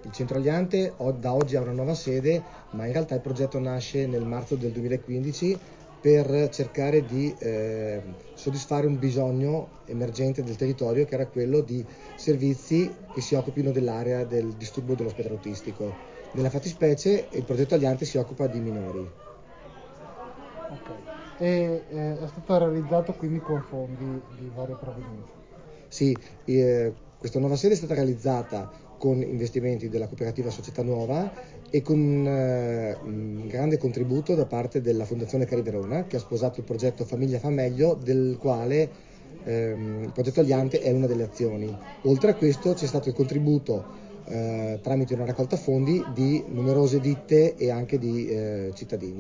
il Centro Aliante da oggi ha una nuova sede, ma in realtà il progetto nasce nel marzo del 2015 per cercare di soddisfare un bisogno emergente del territorio, che era quello di servizi che si occupino dell'area del disturbo dello spettro autistico. Nella fattispecie il progetto Aliante si occupa di minori. Ok. E è stato realizzato quindi con fondi di varia provenienza. Sì, questa nuova sede è stata realizzata con investimenti della cooperativa Società Nuova e con un grande contributo da parte della Fondazione Cari Verona, che ha sposato il progetto Famiglia fa meglio, del quale il progetto Aliante è una delle azioni. Oltre a questo c'è stato il contributo tramite una raccolta fondi di numerose ditte e anche di cittadini.